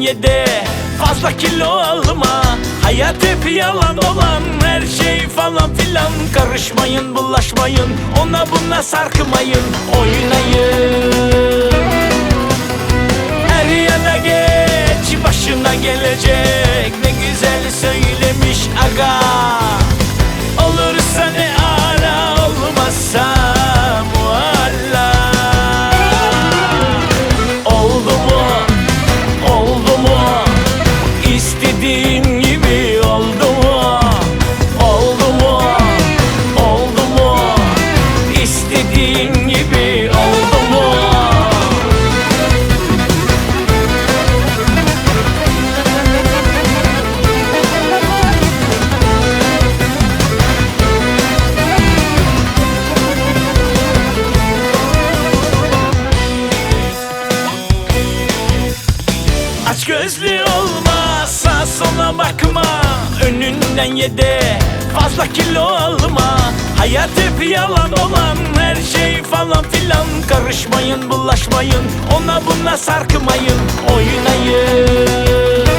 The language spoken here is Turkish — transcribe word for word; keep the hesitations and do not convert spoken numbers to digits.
ye de fazla kilo alma. Hayat hep yalan olan, her şey falan filan. Karışmayın, bulaşmayın, ona buna sarkmayın. Oynayın, her yana geç, başına gelecek. Ne güzel söylemiş aga. Olursa ne ala, olmazsa mualla. Oldu mu, oldu mu, İstediğin gibi oldu mu? Oldu mu, oldu mu, İstediğin gibi oldu mu? Aç gözlü olma, sağa sola bakma. Önünden ye de fazla kilo alma. Hayat hep yalan olan, her şey falan filan. Karışmayın, bulaşmayın, ona buna sarkmayın. Oynayın,